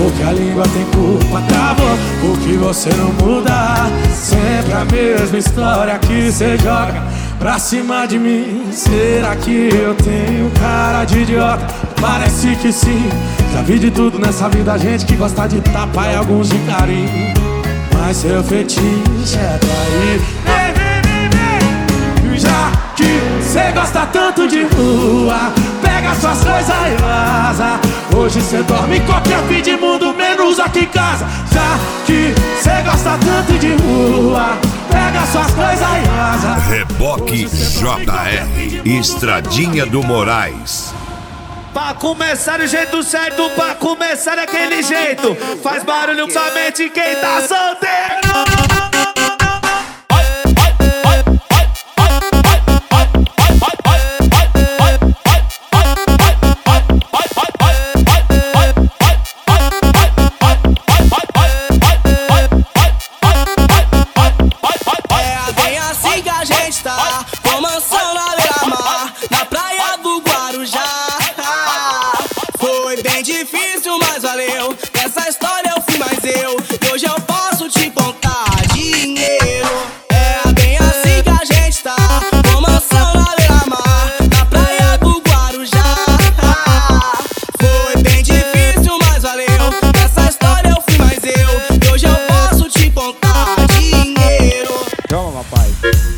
porque a língua tem culpa. Travou, porque você não muda. Sempre a mesma história que cê joga pra cima de mim. Será que eu tenho cara de idiota? Parece que sim. Já vi de tudo nessa vida, gente que gosta de tapa e alguns de carinho. Mas seu fetiche é trair. Já que cê gosta tanto de rua, pega suas coisas e vaza. Hoje cê dorme em qualquer fim de mundo, menos aqui em casa. Já que cê gosta tanto de rua, pega suas coisas e vaza. Reboque JR, Estradinha do Moraes. Pra começar do jeito certo, pra começar daquele jeito. Faz barulho somente quem tá solteiro. Difícil, mas valeu. Essa história eu fui mais eu. E hoje eu posso te contar dinheiro. É bem assim que a gente tá. Com mansão na beira-mar, na praia do Guarujá. Foi bem difícil, mas valeu. Essa história eu fui mais eu. E hoje eu posso te contar dinheiro. Toma, papai.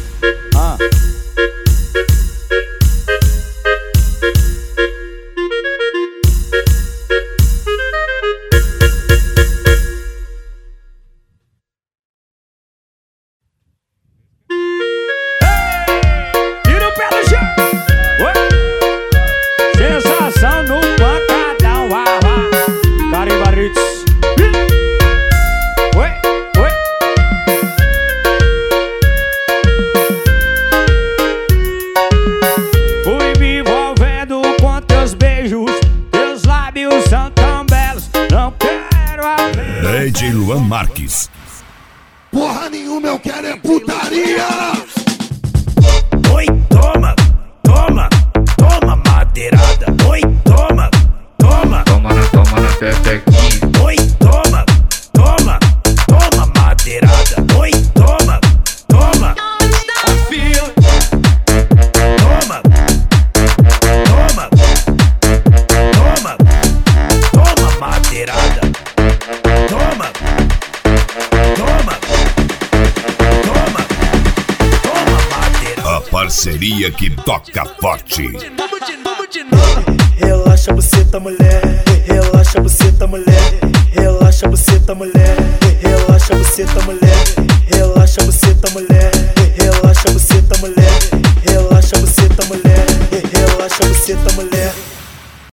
DJ Luan Marques. Porra nenhuma, eu quero é putaria. Oi, toma, toma, toma madeirada. Oi, toma, toma, toma na pepequinha. Oi, toma, toma, toma madeirada. Oi, toma, toma. Toma, toma, toma, toma madeirada. Toma, toma, toma, toma madeira. A parceria que toca forte. Relaxa buceta mulher, relaxa buceta mulher, relaxa buceta mulher, relaxa buceta mulher, relaxa buceta mulher, relaxa buceta mulher, relaxa buceta mulher, relaxa buceta mulher.